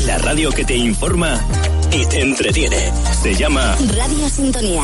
La radio que te informa y te entretiene. Se llama Radio Sintonía.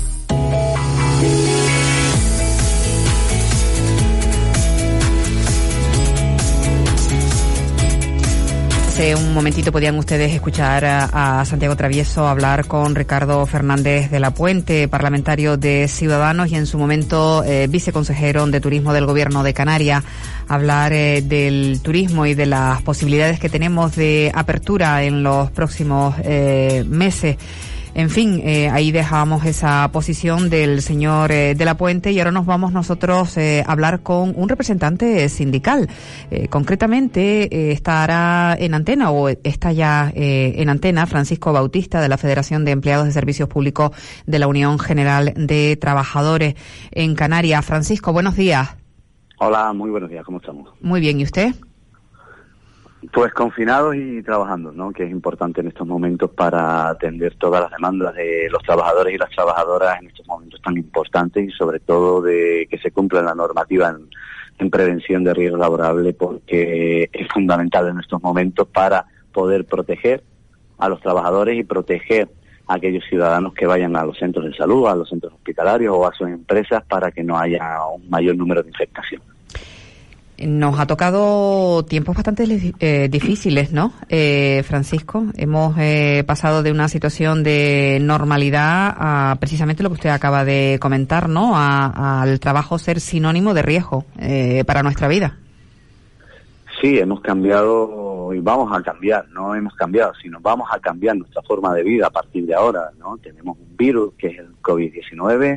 Hace un momentito podían ustedes escuchar a Santiago Travieso hablar con Ricardo Fernández de la Puente, parlamentario de Ciudadanos y en su momento viceconsejero de Turismo del Gobierno de Canarias, hablar del turismo y de las posibilidades que tenemos de apertura en los próximos meses. En fin, ahí dejábamos esa posición del señor de la Puente y ahora nos vamos nosotros a hablar con un representante sindical. Concretamente estará en antena o está ya en antena Francisco Bautista de la Federación de Empleados de Servicios Públicos de la Unión General de Trabajadores en Canarias. Francisco, buenos días. Hola, muy buenos días, ¿cómo estamos? Muy bien, ¿y usted? Pues confinados y trabajando, ¿no? Que es importante en estos momentos para atender todas las demandas de los trabajadores y las trabajadoras en estos momentos tan importantes y sobre todo de que se cumpla la normativa en prevención de riesgo laborable, porque es fundamental en estos momentos para poder proteger a los trabajadores y proteger a aquellos ciudadanos que vayan a los centros de salud, a los centros hospitalarios o a sus empresas para que no haya un mayor número de infectación. Nos ha tocado tiempos bastante difíciles, ¿no, Francisco? Hemos pasado de una situación de normalidad a precisamente lo que usted acaba de comentar, ¿no? Al trabajo ser sinónimo de riesgo para nuestra vida. Sí, hemos cambiado y vamos a cambiar. No hemos cambiado, sino vamos a cambiar nuestra forma de vida a partir de ahora, ¿no? Tenemos un virus que es el COVID-19,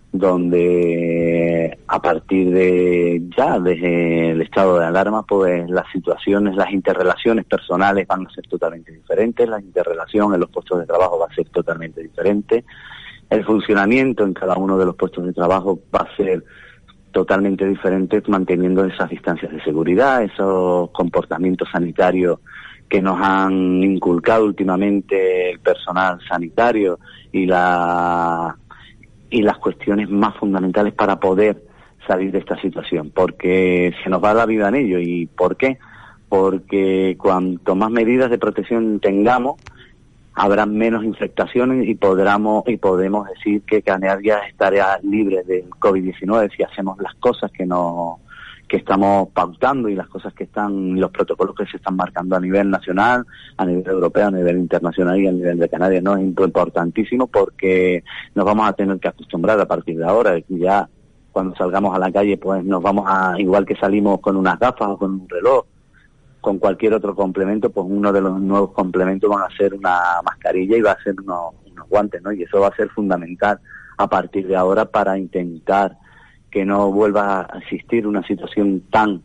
donde a partir de ya, desde el estado de alarma, pues las situaciones, las interrelaciones personales van a ser totalmente diferentes, la interrelación en los puestos de trabajo va a ser totalmente diferente, el funcionamiento en cada uno de los puestos de trabajo va a ser totalmente diferente, manteniendo esas distancias de seguridad, esos comportamientos sanitarios que nos han inculcado últimamente el personal sanitario y las cuestiones más fundamentales para poder salir de esta situación, porque se nos va la vida en ello. ¿Y por qué? Porque cuanto más medidas de protección tengamos, habrá menos infectaciones y podemos decir que Canarias estará libre del COVID-19 si hacemos las cosas que estamos pautando y las cosas que están, los protocolos que se están marcando a nivel nacional, a nivel europeo, a nivel internacional y a nivel de Canarias, ¿no? Es importantísimo porque nos vamos a tener que acostumbrar a partir de ahora. Ya cuando salgamos a la calle, pues nos vamos a, igual que salimos con unas gafas o con un reloj, con cualquier otro complemento, pues uno de los nuevos complementos van a ser una mascarilla y va a ser unos guantes, ¿no? Y eso va a ser fundamental a partir de ahora para intentar que no vuelva a existir una situación tan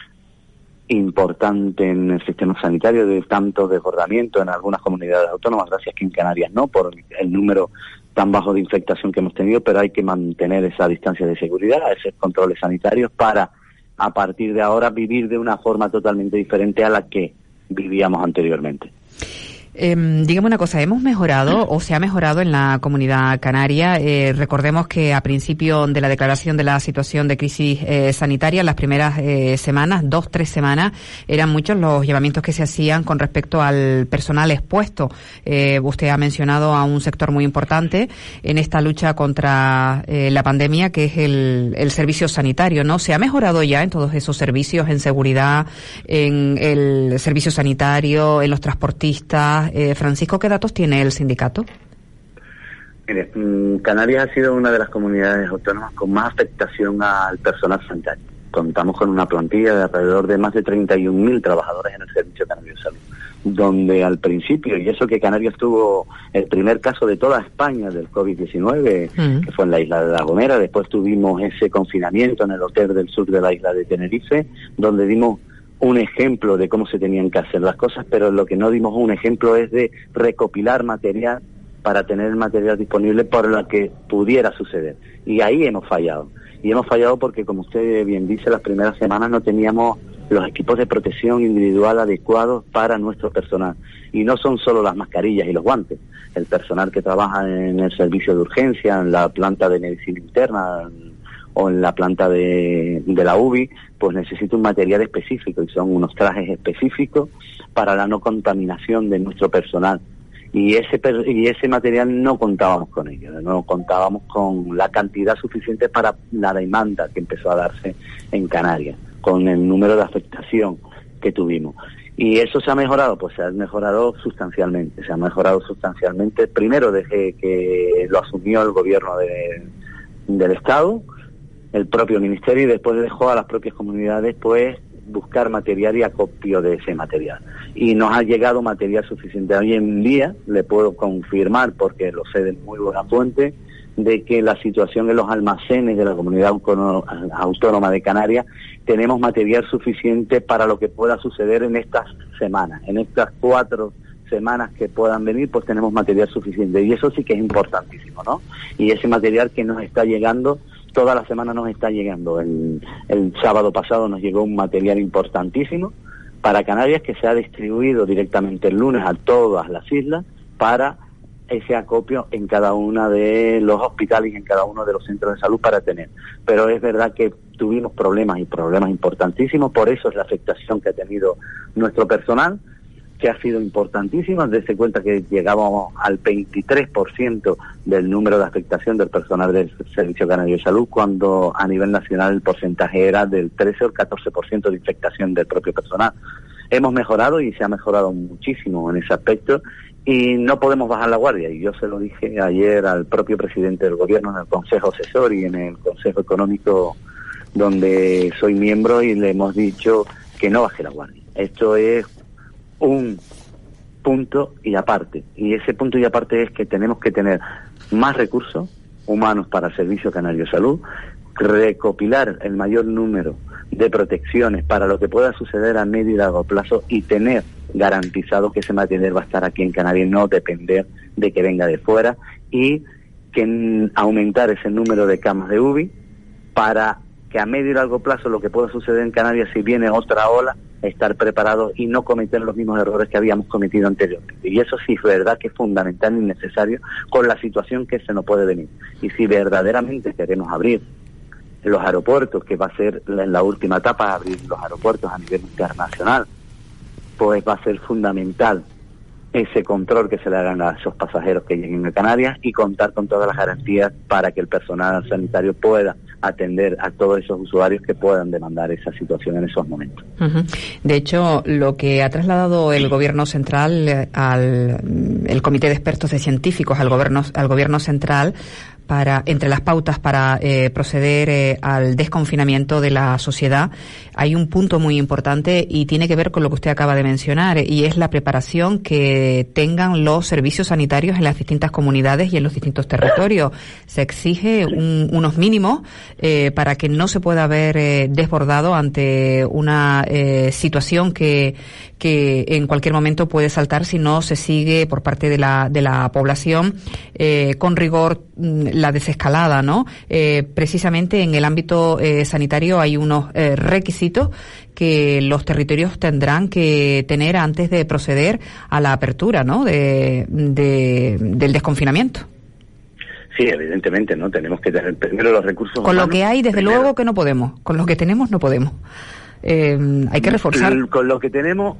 importante en el sistema sanitario, de tanto desbordamiento en algunas comunidades autónomas, gracias que en Canarias no, por el número tan bajo de infectación que hemos tenido, pero hay que mantener esa distancia de seguridad, esos controles sanitarios para, a partir de ahora, vivir de una forma totalmente diferente a la que vivíamos anteriormente. Dígame una cosa, ¿hemos mejorado o se ha mejorado en la comunidad canaria? Recordemos que a principio de la declaración de la situación de crisis sanitaria, las primeras semanas, 2-3 semanas, eran muchos los llamamientos que se hacían con respecto al personal expuesto. Usted ha mencionado a un sector muy importante en esta lucha contra la pandemia, que es el servicio sanitario, ¿no? ¿Se ha mejorado ya en todos esos servicios, en seguridad, en el servicio sanitario, en los transportistas? Francisco, ¿qué datos tiene el sindicato? Mire, Canarias ha sido una de las comunidades autónomas con más afectación al personal sanitario. Contamos con una plantilla de alrededor de más de 31.000 trabajadores en el Servicio Canario de Salud, donde al principio, y eso que Canarias tuvo el primer caso de toda España del COVID-19, que fue en la isla de La Gomera, después tuvimos ese confinamiento en el hotel del sur de la isla de Tenerife, donde dimos un ejemplo de cómo se tenían que hacer las cosas, pero lo que no dimos un ejemplo es de recopilar material para tener el material disponible por lo que pudiera suceder. Y ahí hemos fallado. Y hemos fallado porque, como usted bien dice, las primeras semanas no teníamos los equipos de protección individual adecuados para nuestro personal. Y no son solo las mascarillas y los guantes. El personal que trabaja en el servicio de urgencia, en la planta de medicina interna o en la planta de la UBI, pues necesita un material específico, y son unos trajes específicos para la no contaminación de nuestro personal. Y ese material no contábamos con ello, no contábamos con la cantidad suficiente para la demanda que empezó a darse en Canarias, con el número de afectación que tuvimos. ¿Y eso se ha mejorado? Pues se ha mejorado sustancialmente. Primero desde que lo asumió el gobierno del Estado, el propio ministerio, y después dejó a las propias comunidades pues buscar material y acopio de ese material. Y nos ha llegado material suficiente. Hoy en día le puedo confirmar, porque lo sé de muy buena fuente, de que la situación en los almacenes de la Comunidad Autónoma de Canarias, tenemos material suficiente para lo que pueda suceder en estas semanas. En estas 4 semanas que puedan venir, pues tenemos material suficiente. Y eso sí que es importantísimo, ¿no? Y ese material que nos está llegando, toda la semana nos está llegando. El sábado pasado nos llegó un material importantísimo para Canarias, que se ha distribuido directamente el lunes a todas las islas para ese acopio en cada uno de los hospitales y en cada uno de los centros de salud para tener. Pero es verdad que tuvimos problemas importantísimos, por eso es la afectación que ha tenido nuestro personal, que ha sido importantísima. Desde cuenta que llegábamos al 23% del número de afectación del personal del Servicio Canario de Salud, cuando a nivel nacional el porcentaje era del 13 o el 14% de infectación del propio personal. Hemos mejorado y se ha mejorado muchísimo en ese aspecto, y no podemos bajar la guardia. Y yo se lo dije ayer al propio presidente del gobierno en el Consejo Asesor y en el Consejo Económico, donde soy miembro, y le hemos dicho que no baje la guardia. Esto es un punto y aparte, y ese punto y aparte es que tenemos que tener más recursos humanos para el Servicio Canario de Salud, recopilar el mayor número de protecciones para lo que pueda suceder a medio y largo plazo, y tener garantizado que ese material va a estar aquí en Canarias, no depender de que venga de fuera, y que aumentar ese número de camas de UBI para que a medio y largo plazo lo que pueda suceder en Canarias, si viene otra ola, estar preparados y no cometer los mismos errores que habíamos cometido anteriormente. Y eso sí es verdad que es fundamental y necesario con la situación que se nos puede venir. Y si verdaderamente queremos abrir los aeropuertos, que va a ser la última etapa, abrir los aeropuertos a nivel internacional, pues va a ser fundamental ese control que se le hagan a esos pasajeros que lleguen a Canarias, y contar con todas las garantías para que el personal sanitario pueda atender a todos esos usuarios que puedan demandar esa situación en esos momentos. Uh-huh. De hecho, lo que ha trasladado el Gobierno Central el Comité de Expertos de Científicos al Gobierno Central, entre las pautas para proceder al desconfinamiento de la sociedad, hay un punto muy importante y tiene que ver con lo que usted acaba de mencionar, y es la preparación que tengan los servicios sanitarios en las distintas comunidades y en los distintos territorios. Se exige unos mínimos para que no se pueda ver desbordado ante una situación que en cualquier momento puede saltar si no se sigue por parte de la población con rigor la desescalada, ¿no? Precisamente en el ámbito sanitario hay unos requisitos que los territorios tendrán que tener antes de proceder a la apertura, ¿no? Del desconfinamiento. Sí, evidentemente, ¿no? Tenemos que tener primero los recursos con humanos. Lo que hay, desde luego que no podemos. Con lo que tenemos, no podemos. Hay que reforzar. Con lo que tenemos,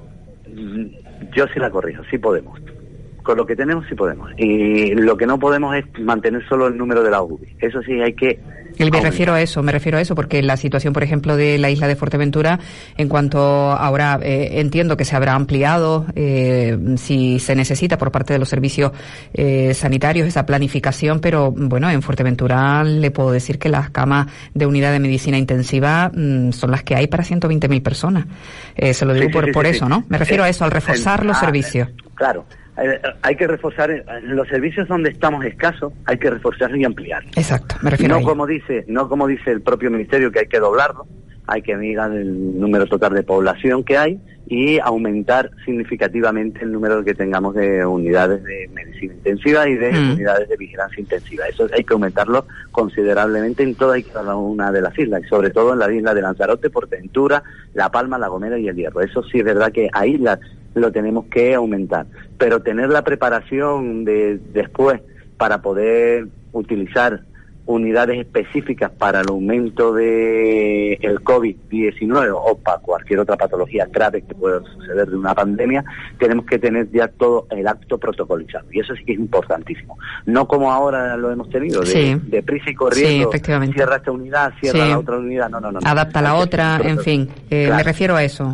yo sí la corrijo, sí podemos. Con lo que tenemos sí podemos. Y lo que no podemos es mantener solo el número de la UBI. Eso sí hay que... Me refiero a eso, porque la situación, por ejemplo, de la isla de Fuerteventura, en cuanto ahora entiendo que se habrá ampliado, si se necesita por parte de los servicios sanitarios esa planificación, pero bueno, en Fuerteventura le puedo decir que las camas de unidad de medicina intensiva son las que hay para 120.000 personas. Se lo digo por eso, ¿no? Me refiero a eso, al reforzar los servicios. Claro. Hay que reforzar los servicios donde estamos escasos, hay que reforzarlos y ampliarlos. Exacto, me refiero a ello. No como dice el propio ministerio, que hay que doblarlo, hay que mirar el número total de población que hay y aumentar significativamente el número que tengamos de unidades de medicina intensiva y de unidades de vigilancia intensiva. Eso hay que aumentarlo considerablemente en toda y cada una de las islas, y sobre todo en la isla de Lanzarote, Fuerteventura, La Palma, La Gomera y El Hierro. Eso sí es verdad que ahí lo tenemos que aumentar, pero tener la preparación de después para poder utilizar unidades específicas para el aumento de el COVID-19 o para cualquier otra patología grave que pueda suceder de una pandemia, tenemos que tener ya todo el acto protocolizado. Y eso sí que es importantísimo. No como ahora lo hemos tenido, de prisa y corriendo, cierra esta unidad, cierra la otra unidad. No. Adapta la otra, en fin. Claro. Me refiero a eso.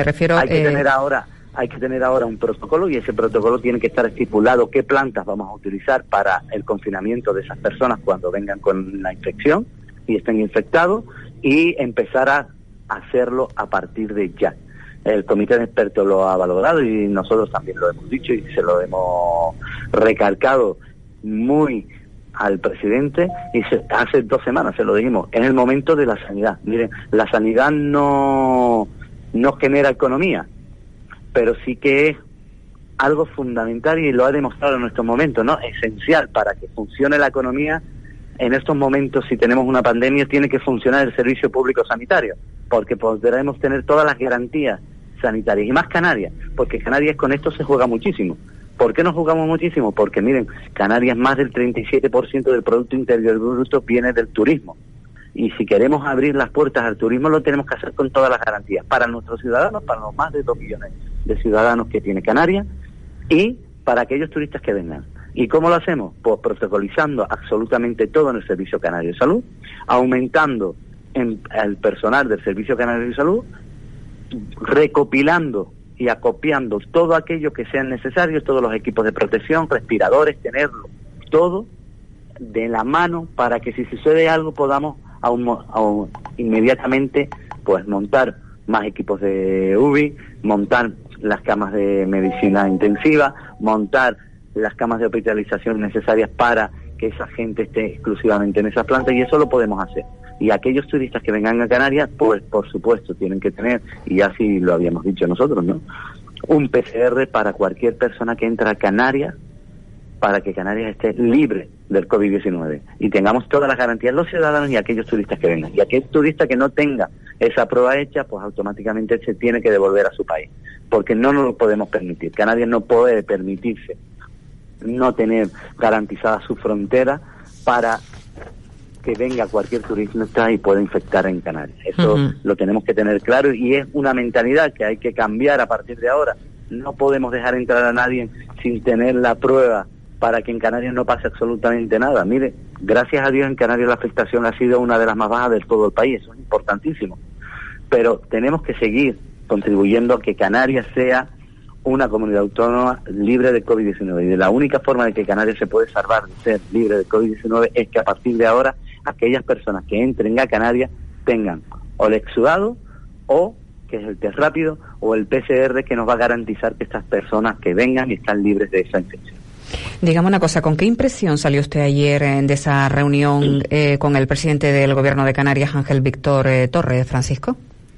Hay que tener ahora un protocolo, y ese protocolo tiene que estar estipulado qué plantas vamos a utilizar para el confinamiento de esas personas cuando vengan con la infección y estén infectados, y empezar a hacerlo a partir de ya. El comité de expertos lo ha valorado y nosotros también lo hemos dicho y se lo hemos recalcado muy al presidente, y hace 2 semanas se lo dijimos, es el momento de la sanidad. Miren, la sanidad no genera economía, pero sí que es algo fundamental, y lo ha demostrado en estos momentos, ¿no? Esencial para que funcione la economía. En estos momentos, si tenemos una pandemia, tiene que funcionar el servicio público sanitario, porque podremos tener todas las garantías sanitarias, y más Canarias, porque Canarias con esto se juega muchísimo. ¿Por qué nos jugamos muchísimo? Porque miren, Canarias, más del 37% del Producto Interior Bruto viene del turismo. Y si queremos abrir las puertas al turismo, lo tenemos que hacer con todas las garantías para nuestros ciudadanos, para los más de 2 millones de ciudadanos que tiene Canarias, y para aquellos turistas que vengan. ¿Y cómo lo hacemos? Pues protocolizando absolutamente todo en el Servicio Canario de Salud, aumentando el personal del Servicio Canario de Salud, recopilando y acopiando todo aquello que sean necesarios, todos los equipos de protección, respiradores, tenerlo todo de la mano para que si sucede algo podamos inmediatamente pues montar más equipos de UBI, montar las camas de medicina intensiva, montar las camas de hospitalización necesarias para que esa gente esté exclusivamente en esas plantas, y eso lo podemos hacer. Y aquellos turistas que vengan a Canarias, pues por supuesto tienen que tener, y así lo habíamos dicho nosotros, ¿no?, un PCR para cualquier persona que entra a Canarias, para que Canarias esté libre del COVID-19 y tengamos todas las garantías, los ciudadanos y aquellos turistas que vengan. Y aquel turista que no tenga esa prueba hecha, pues automáticamente se tiene que devolver a su país, porque no nos lo podemos permitir. Canarias no puede permitirse no tener garantizada su frontera para que venga cualquier turista y pueda infectar en Canarias. Eso lo tenemos que tener claro, y es una mentalidad que hay que cambiar a partir de ahora. No podemos dejar entrar a nadie sin tener la prueba para que en Canarias no pase absolutamente nada. Mire, gracias a Dios en Canarias la afectación ha sido una de las más bajas de todo el país, eso es importantísimo. Pero tenemos que seguir contribuyendo a que Canarias sea una comunidad autónoma libre de COVID-19. Y de la única forma de que Canarias se puede salvar de ser libre de COVID-19 es que a partir de ahora aquellas personas que entren a Canarias tengan o el exudado, o que es el test rápido, o el PCR, que nos va a garantizar que estas personas que vengan están libres de esa infección. Dígame una cosa, ¿con qué impresión salió usted ayer de esa reunión con el presidente del Gobierno de Canarias, Ángel Víctor Torres, Francisco?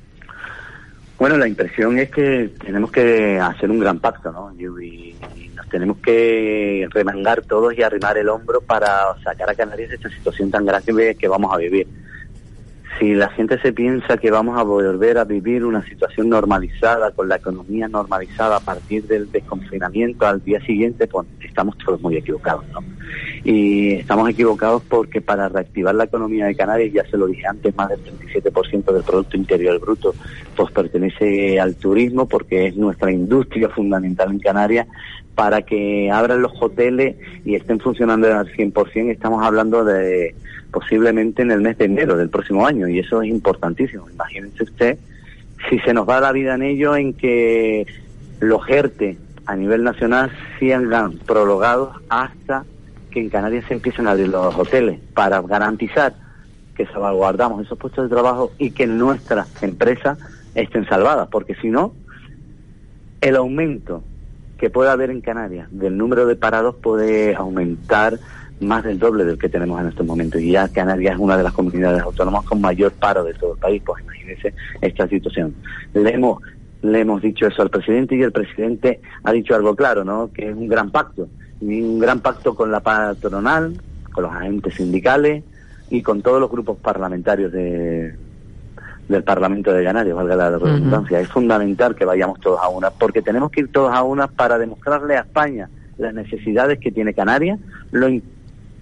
Bueno, la impresión es que tenemos que hacer un gran pacto, ¿no? Y nos tenemos que remangar todos y arrimar el hombro para sacar a Canarias de esta situación tan grave que vamos a vivir. Si la gente se piensa que vamos a volver a vivir una situación normalizada, con la economía normalizada a partir del desconfinamiento al día siguiente, pues estamos todos muy equivocados, ¿no? Y estamos equivocados porque para reactivar la economía de Canarias, ya se lo dije antes, más del 37% del Producto Interior Bruto pues pertenece al turismo, porque es nuestra industria fundamental en Canarias. Para que abran los hoteles y estén funcionando al 100%, estamos hablando de posiblemente en el mes de enero del próximo año, y eso es importantísimo. Imagínense usted si se nos va la vida en ello, en que los ERTE a nivel nacional sigan prolongados hasta que en Canarias se empiecen a abrir los hoteles, para garantizar que salvaguardamos esos puestos de trabajo y que nuestras empresas estén salvadas, porque si no, el aumento que pueda haber en Canarias del número de parados puede aumentar más del doble del que tenemos en estos momentos, y ya Canarias es una de las comunidades autónomas con mayor paro de todo el país. Pues imagínense esta situación. Le hemos dicho eso al presidente, y el presidente ha dicho algo claro, ¿no?, que es un gran pacto, y un gran pacto con la patronal, con los agentes sindicales y con todos los grupos parlamentarios del Parlamento de Canarias, valga la redundancia. Es fundamental que vayamos todos a una, porque tenemos que ir todos a una para demostrarle a España las necesidades que tiene Canarias, lo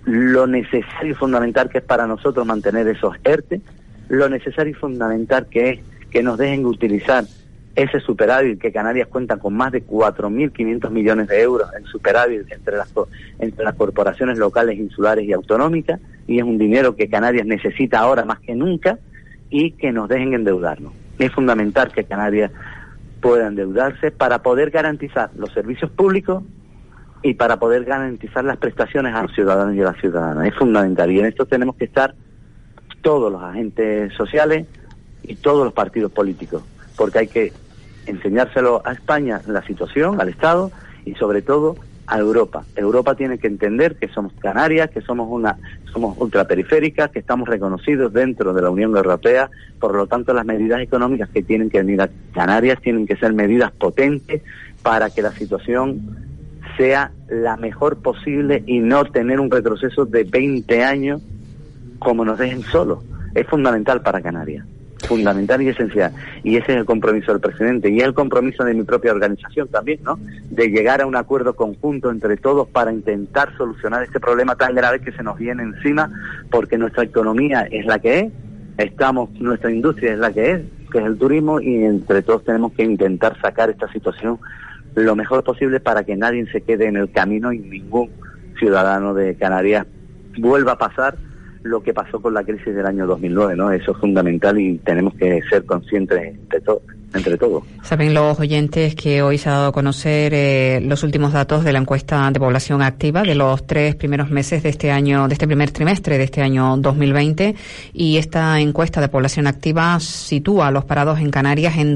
lo necesario y fundamental que es para nosotros mantener esos ERTE, lo necesario y fundamental que es que nos dejen utilizar ese superávit, que Canarias cuenta con más de 4.500 millones de euros en superávit entre las corporaciones locales, insulares y autonómicas, y es un dinero que Canarias necesita ahora más que nunca, y que nos dejen endeudarnos. Es fundamental que Canarias pueda endeudarse para poder garantizar los servicios públicos y para poder garantizar las prestaciones a los ciudadanos y a las ciudadanas. Es fundamental, y en esto tenemos que estar todos los agentes sociales y todos los partidos políticos, porque hay que enseñárselo a España la situación, al Estado y sobre todo a Europa. Europa tiene que entender que somos Canarias, que somos ultraperiféricas, que estamos reconocidos dentro de la Unión Europea, por lo tanto las medidas económicas que tienen que venir a Canarias tienen que ser medidas potentes para que la situación sea la mejor posible y no tener un retroceso de 20 años como nos dejen solos. Es fundamental para Canarias, fundamental y esencial, y ese es el compromiso del presidente, y es el compromiso de mi propia organización también, ¿no?, de llegar a un acuerdo conjunto entre todos para intentar solucionar este problema tan grave que se nos viene encima, porque nuestra economía es la que es, nuestra industria es la que es el turismo, y entre todos tenemos que intentar sacar esta situación lo mejor posible para que nadie se quede en el camino y ningún ciudadano de Canarias vuelva a pasar lo que pasó con la crisis del año 2009, ¿no? Eso es fundamental y tenemos que ser conscientes entre todos. Saben los oyentes que hoy se ha dado a conocer los últimos datos de la encuesta de población activa de los 3 primeros meses de este año, de este primer trimestre de este año 2020, y esta encuesta de población activa sitúa a los parados en Canarias en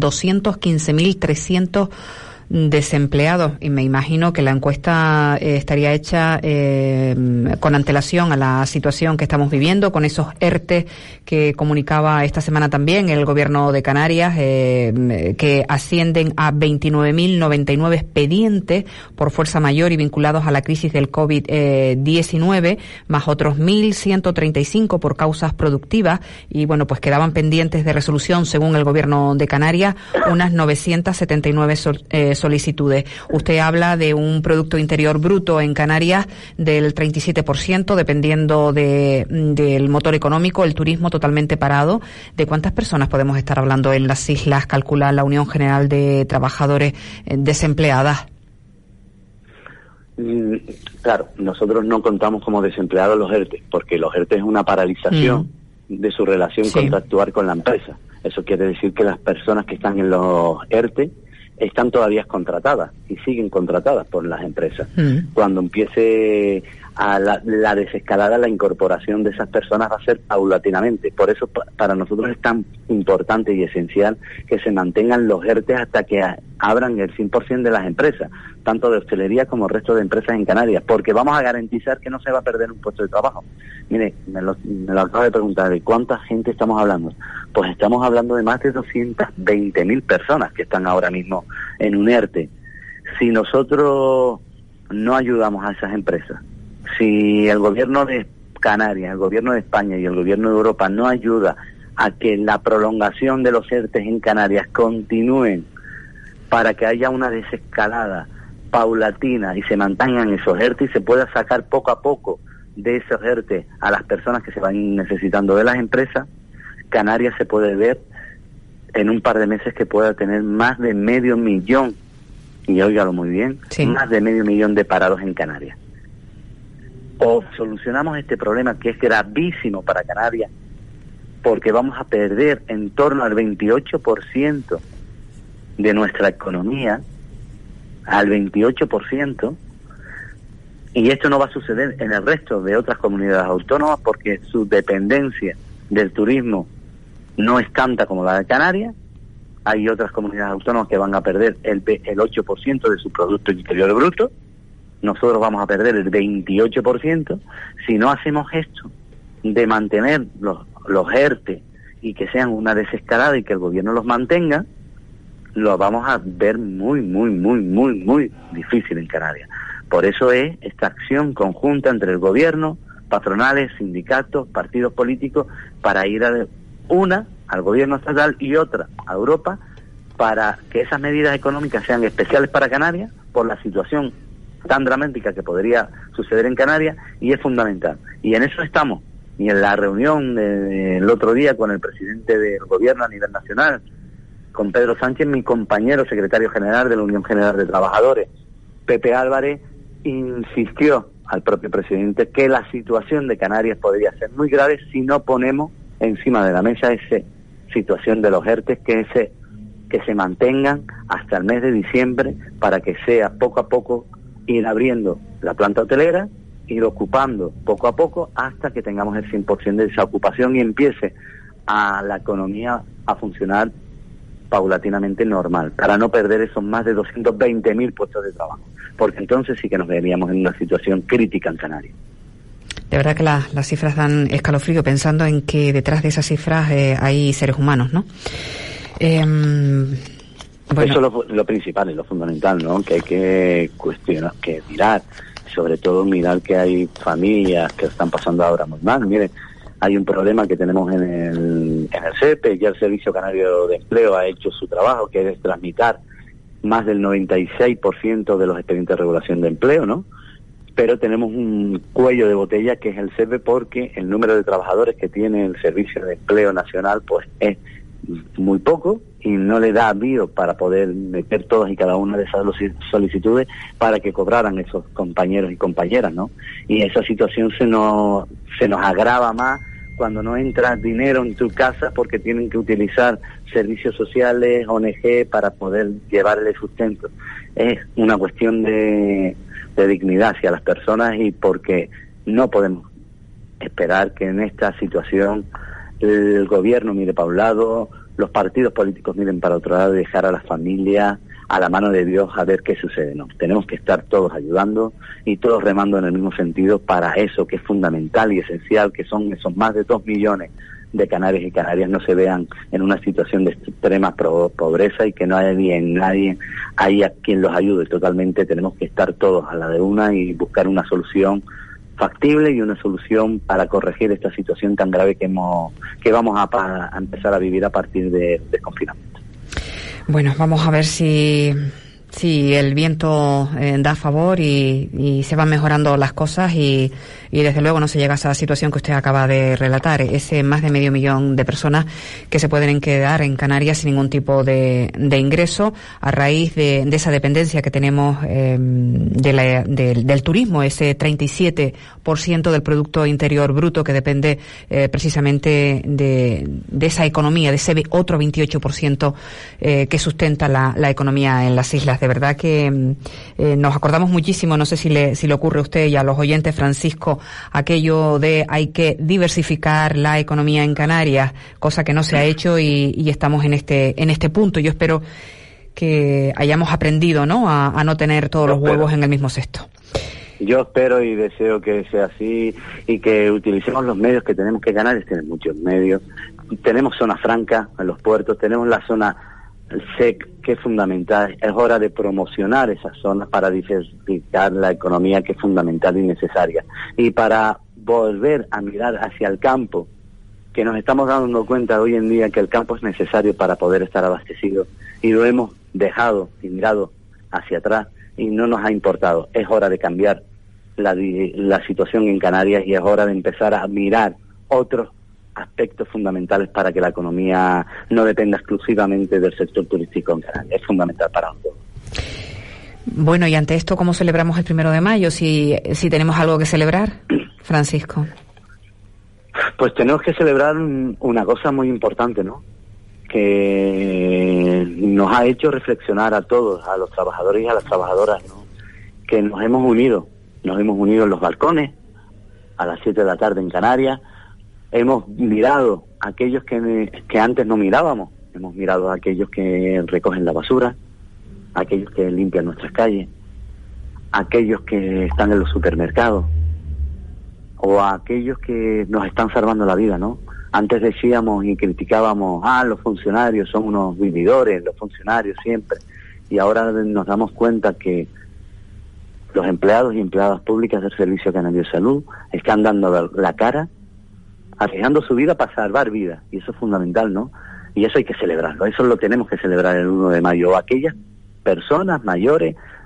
215.300 desempleados, y me imagino que la encuesta estaría hecha con antelación a la situación que estamos viviendo, con esos ERTE que comunicaba esta semana también el gobierno de Canarias, que ascienden a 29.099 expedientes por fuerza mayor y vinculados a la crisis del COVID-19, más otros 1.135 por causas productivas, y bueno, pues quedaban pendientes de resolución, según el gobierno de Canarias, unas 979 solicitudes. Usted habla de un Producto Interior Bruto en Canarias del 37%, dependiendo del motor económico, el turismo totalmente parado. ¿De cuántas personas podemos estar hablando en las islas, calcula la Unión General de Trabajadores desempleadas? Claro, nosotros no contamos como desempleados los ERTE, porque los ERTE es una paralización de su relación contractual con la empresa. Eso quiere decir que las personas que están en los ERTE están todavía contratadas y siguen contratadas por las empresas. Cuando empiece a la desescalada, la incorporación de esas personas va a ser paulatinamente. Por eso para nosotros es tan importante y esencial que se mantengan los ERTE hasta que abran el 100% de las empresas, tanto de hostelería como el resto de empresas en Canarias, porque vamos a garantizar que no se va a perder un puesto de trabajo. Mire, me lo acabo de preguntar, ¿de cuánta gente estamos hablando? Pues estamos hablando de más de 220.000 personas que están ahora mismo en un ERTE. Si nosotros no ayudamos a esas empresas, si el gobierno de Canarias, el gobierno de España y el gobierno de Europa no ayuda a que la prolongación de los ERTE en Canarias continúen para que haya una desescalada paulatina y se mantengan esos ERTE y se pueda sacar poco a poco de esos ERTE a las personas que se van necesitando de las empresas, Canarias se puede ver en un par de meses que pueda tener más de 500.000, y óigalo muy bien, más de 500.000 de parados en Canarias. O solucionamos este problema que es gravísimo para Canarias, porque vamos a perder en torno al 28% de nuestra economía, al 28%, y esto no va a suceder en el resto de otras comunidades autónomas porque su dependencia del turismo no es tanta como la de Canarias. Hay otras comunidades autónomas que van a perder el 8% de su Producto Interior Bruto. Nosotros vamos a perder el 28%. Si no hacemos esto de mantener los ERTE y que sean una desescalada y que el gobierno los mantenga, lo vamos a ver muy difícil en Canarias. Por eso es esta acción conjunta entre el gobierno, patronales, sindicatos, partidos políticos, para ir una al gobierno estatal y otra a Europa, para que esas medidas económicas sean especiales para Canarias por la situación tan dramática que podría suceder en Canarias, y es fundamental. Y en eso estamos. Y en la reunión del otro día con el presidente del gobierno a nivel nacional, con Pedro Sánchez, mi compañero secretario general de la Unión General de Trabajadores, Pepe Álvarez, insistió al propio presidente que la situación de Canarias podría ser muy grave si no ponemos encima de la mesa esa situación de los ERTE, que se mantengan hasta el mes de diciembre, para que sea poco a poco ir abriendo la planta hotelera, ir ocupando poco a poco hasta que tengamos el 100% de esa ocupación y empiece a la economía a funcionar paulatinamente normal, para no perder esos más de 220.000 puestos de trabajo, porque entonces sí que nos veríamos en una situación crítica en Canarias. De verdad que las cifras dan escalofrío, pensando en que detrás de esas cifras hay seres humanos, ¿no? Bueno. Eso es lo principal y lo fundamental, ¿no? Que hay que cuestionar, que mirar, sobre todo mirar que hay familias que están pasando ahora muy mal. Miren, hay un problema que tenemos en el SEPE, ya el Servicio Canario de Empleo ha hecho su trabajo, que es trasmitir más del 96% de los expedientes de regulación de empleo, ¿no? Pero tenemos un cuello de botella que es el SEPE, porque el número de trabajadores que tiene el Servicio de Empleo Nacional pues es muy poco y no le da vío para poder meter todas y cada una de esas solicitudes para que cobraran esos compañeros y compañeras, ¿no? Y esa situación se nos agrava más cuando no entra dinero en tu casa, porque tienen que utilizar servicios sociales, ONG, para poder llevarle sustento. Es una cuestión de dignidad hacia las personas, y porque no podemos esperar que en esta situación el gobierno mire para un lado, los partidos políticos miren para otro lado, y dejar a las familias a la mano de Dios a ver qué sucede. No, tenemos que estar todos ayudando y todos remando en el mismo sentido para eso que es fundamental y esencial, que son esos más de 2 millones de canarios y canarias no se vean en una situación de extrema pobreza, y que no haya nadie ahí a quien los ayude. Totalmente tenemos que estar todos a la de una y buscar una solución factible y una solución para corregir esta situación tan grave que vamos a empezar a vivir a partir del confinamiento. Bueno, vamos a ver si el viento da a favor y se van mejorando las cosas y desde luego no se llega a esa situación que usted acaba de relatar, ese más de 500.000 de personas que se pueden quedar en Canarias sin ningún tipo de ingreso a raíz de esa dependencia que tenemos del turismo, ese 37% del Producto Interior Bruto que depende precisamente de esa economía, de ese otro 28% que sustenta la economía en las islas. De verdad que nos acordamos muchísimo, no sé si le ocurre a usted y a los oyentes, Francisco, aquello de hay que diversificar la economía en Canarias, cosa que no se ha hecho y estamos en este punto. Yo espero que hayamos aprendido, ¿no?, a no tener todos los huevos en el mismo cesto. Yo espero y deseo que sea así y que utilicemos los medios que tenemos, que Canarias tiene muchos medios. Tenemos zona franca en los puertos, tenemos la zona SEC, que es fundamental. Es hora de promocionar esas zonas para diversificar la economía, que es fundamental y necesaria, y para volver a mirar hacia el campo, que nos estamos dando cuenta hoy en día que el campo es necesario para poder estar abastecido, y lo hemos dejado y mirado hacia atrás y no nos ha importado. Es hora de cambiar la situación en Canarias, y es hora de empezar a mirar otros aspectos fundamentales para que la economía no dependa exclusivamente del sector turístico en Canarias. Es fundamental para nosotros. Bueno, y ante esto, ¿cómo celebramos el 1 de mayo? Si tenemos algo que celebrar, Francisco. Pues tenemos que celebrar una cosa muy importante, ¿no?, que nos ha hecho reflexionar a todos, a los trabajadores y a las trabajadoras, ¿no?, que nos hemos unido en los balcones a las 7 de la tarde en Canarias. Hemos mirado a aquellos que antes no mirábamos, hemos mirado a aquellos que recogen la basura, a aquellos que limpian nuestras calles, a aquellos que están en los supermercados, o a aquellos que nos están salvando la vida, ¿no? Antes decíamos y criticábamos, los funcionarios son unos vividores, los funcionarios siempre, y ahora nos damos cuenta que los empleados y empleadas públicas del Servicio Canario de Salud están dando la cara, arriesgando su vida para salvar vidas, y eso es fundamental, ¿no? Y eso hay que celebrarlo, eso lo tenemos que celebrar el 1 de mayo. Aquellas personas mayores,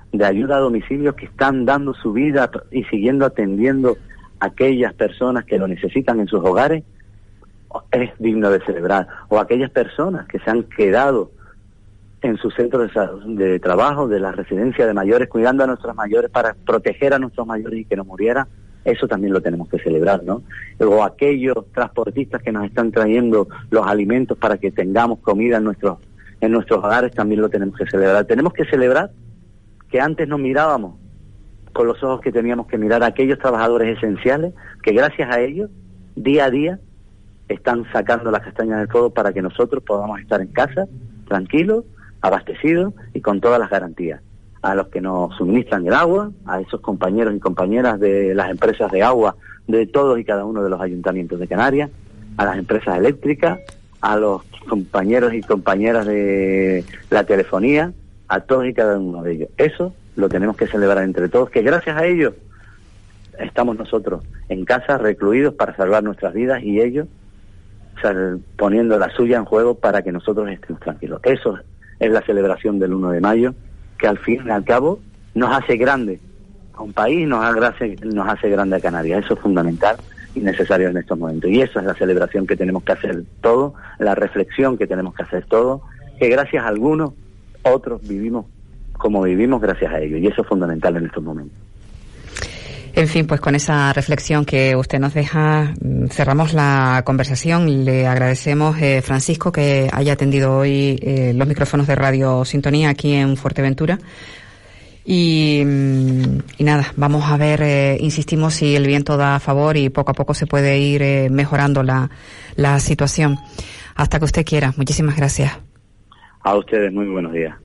de ayuda a domicilio que están dando su vida y siguiendo atendiendo a aquellas personas que lo necesitan en sus hogares, es digno de celebrar. O aquellas personas que se han quedado en sus centros de trabajo, de la residencia de mayores, cuidando a nuestros mayores para proteger a nuestros mayores y que no murieran, eso también lo tenemos que celebrar, ¿no? O aquellos transportistas que nos están trayendo los alimentos para que tengamos comida en nuestros hogares, también lo tenemos que celebrar. Tenemos que celebrar que antes nos mirábamos con los ojos que teníamos que mirar a aquellos trabajadores esenciales, que gracias a ellos, día a día, están sacando las castañas del fuego para que nosotros podamos estar en casa, tranquilos, abastecidos y con todas las garantías. A los que nos suministran el agua, a esos compañeros y compañeras de las empresas de agua de todos y cada uno de los ayuntamientos de Canarias, a las empresas eléctricas, a los compañeros y compañeras de la telefonía, a todos y cada uno de ellos. Eso lo tenemos que celebrar entre todos, que gracias a ellos estamos nosotros en casa recluidos para salvar nuestras vidas y ellos poniendo la suya en juego para que nosotros estemos tranquilos. Eso es la celebración del 1 de mayo, que al fin y al cabo nos hace grande a un país, nos hace grande a Canarias. Eso es fundamental y necesario en estos momentos. Y eso es la celebración que tenemos que hacer todos, la reflexión que tenemos que hacer todos, que gracias a algunos, otros vivimos como vivimos gracias a ellos. Y eso es fundamental en estos momentos. En fin, pues con esa reflexión que usted nos deja, cerramos la conversación. Le agradecemos, Francisco, que haya atendido hoy los micrófonos de Radio Sintonía aquí en Fuerteventura. Y nada, vamos a ver, insistimos, si el viento da a favor y poco a poco se puede ir mejorando la situación. Hasta que usted quiera. Muchísimas gracias. A ustedes, muy buenos días.